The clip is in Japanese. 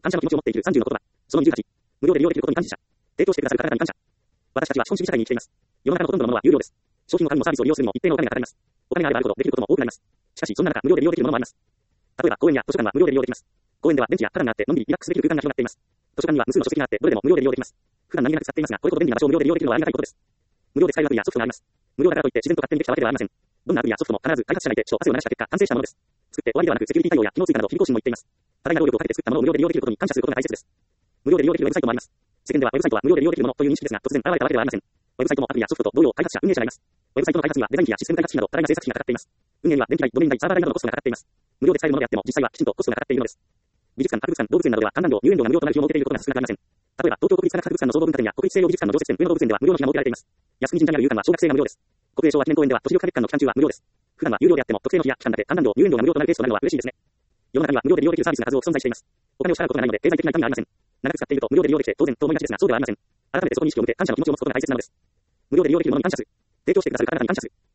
感謝の気持ちを持っている30の言葉。その28。無料で利用できることに感謝。提供してくださる方々に感謝。私たちは資本主義社会に生きています。世の中のほとんどのものは有料です。商品の他にもサービスを利用するにも一定のお金がかかります。お金があればあるほどできることも多くなります。しかし、そんな中、無料で利用できるものもあります。例えば、公園や図書館は無料で利用できます。公園ではベンチや花壇があって、のんびりリラックスできる空間が広がっています。図書館には無数の書籍があって、どれでも無料で利用できます。普段何気なく使っていますが、これほど便利な場所を無料で利用できるのはありがたいことです。無料で使えるアプリやソフトがあります。無料だからといって自然と勝手にできたわけではありません。どんなアプリやソフトも必ず開発者がいて、汗を流した結果、完成したものです。作って終わりではなく、セキュリティ対応や機能追加など日々更新も言っています。多大な労力をかけて作ったものを無料で利用できることに感謝することが大切です。無料で利用できるウェブサイトもあります。世間ではウェブサイトは無料で利用できるものという認識ですが、突然現れたわけではありません。ウェブサイトもアプリやソフトと同様開発者、運営者がいます。ウェブサイトの開発にはデザイン費やシステム開発費など多大な制作費がかかっています。運営には電気代、ドメイン代、サーバー代などのコストがかかっています。無料で使えるものであっても、実際はきちんとコストがかかっているのです。美術館、博物館、動物園などでは観覧料、入園料が無料となる費用を設けていることが少なくありません。例えば、東京国立科学博物館の総合文化展や国立西洋美術館の常設展、上野動物園では無料の費が設けられています。靖国神社にある遊館は小学生が無料です。国営昭和記念公園では都市緑化月間の期間中は無料です。普段は有料であっても、特定の日や期間だけ観覧料、入園料が無料となるケースとなるのは嬉しいですね。世の中には無料で利用できるサービスが数多く存在しています。お金を支払うことがないので、経済的な痛みがありません。長く使っていると無料で利用できて当然と思いがちですが、そうではありません。改めてそこに意識を向け感謝の気持ちを持つことが大切なのです。無料で利用できるものに感謝する。提供してくださる方々に感謝する。